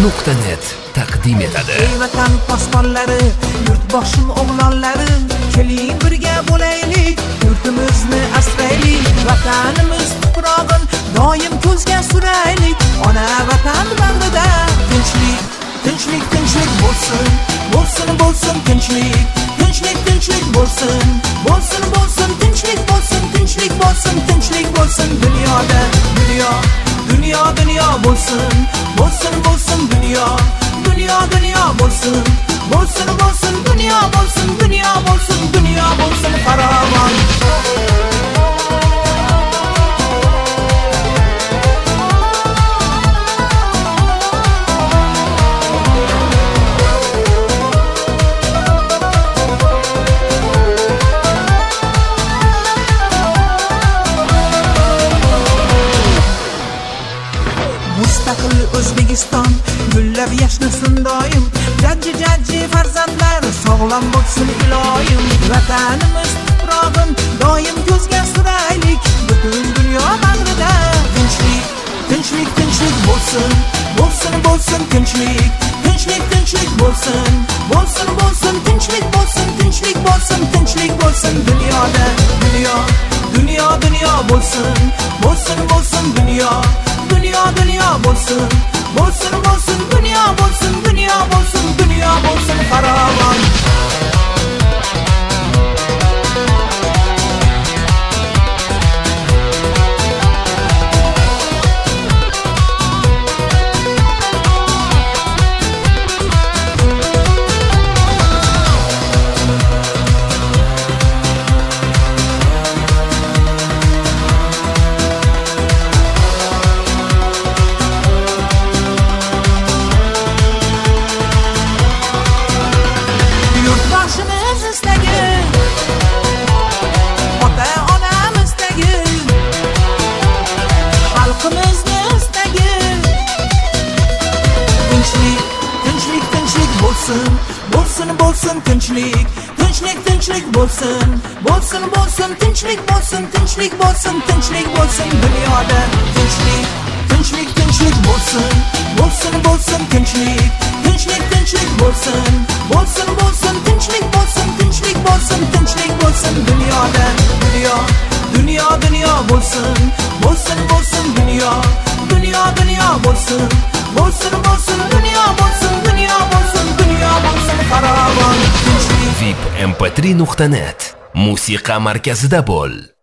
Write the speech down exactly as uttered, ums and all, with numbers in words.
nuqta net taqdim etadi. Ey vatan posbonlari, yurtboshim o'g'lonlari, keling birga bo'laylik, yurtimizni asraylik, vatanimiz tuprog'in doim ko'zga suraylik. Ona vatan bag'rida tinchlik, tinchlik, tinchlik bo'lsin, bo'lsin, bo'lsin tinchlik, tinchlik, tinchlik bo'lsin, bo'lsin, bo'lsin tinchlik bo'lsin, tinchlik bo'lsin, tinchlik bo'lsin dunyoda, dunyo, dunyo, dunyo bo'lsin, bo'lsin, bo'lsin dunyo, dunyo, dunyo bo'lsin, bo'lsin, bo'lsin dunyo bo'lsin, dunyo bo'lsin, dunyo bo'lsin farovon. Mustaqil O'zbekiston gullab yashnasin doim, jajji jajji farzandlar sog'lom bo'lsin iloyim. Vatanimiz tuprog'in doim ko'zga suraylik, butun dunyo bag'rida tinchlik, tinchlik, tinchlik bo'lsin, bo'lsin, bo'lsin tinchlik, tinchlik, tinchlik bo'lsin, bo'lsin, bo'lsin tinchlik bo'lsin, tinchlik bo'lsin, tinchlik bo'lsin dunyoda, dunyo, dunyo, dunyo bo'lsin, bo'lsin, bo'lsin dunyo, dunyo, dunyo bo'lsin, bo'lsin, bo'lsin dunyo bo'lsin, dunyo bo'lsin, dunyo bo'lsin farovon. Yurtboshimiz istagi, ota onamizdagi, xalqimizni istagi, tinchlik, tinchlik, tinchlik bo'lsin, bo'lsin, bo'lsin tinchlik, tinchlik, tinchlik bo'lsin, bo'lsin, bo'lsin tinchlik bo'lsin, tinchlik bo'lsin, tinchlik bo'lsin dunyoda, tinchlik, tinchlik, tinchlik bo'lsin, bo'lsin, bo'lsin tinchlik, tinchlik, tinchlik bo'lsin, bo'lsin, bo'lsin tinchlik bo'lsin, tinchlik bo'lsin, tinchlik bo'lsin dunyoda, dunyo, dunyo, dunyo bo'lsin, bo'lsin, bo'lsin dunyo, dunyo, dunyo bo'lsin, bo'lsin, bo'lsin dunyo bo'lsin, dunyo bo'lsin, dunyo bo'lsin farovon. vip m p три nuqta net musiqa markazida bo'l.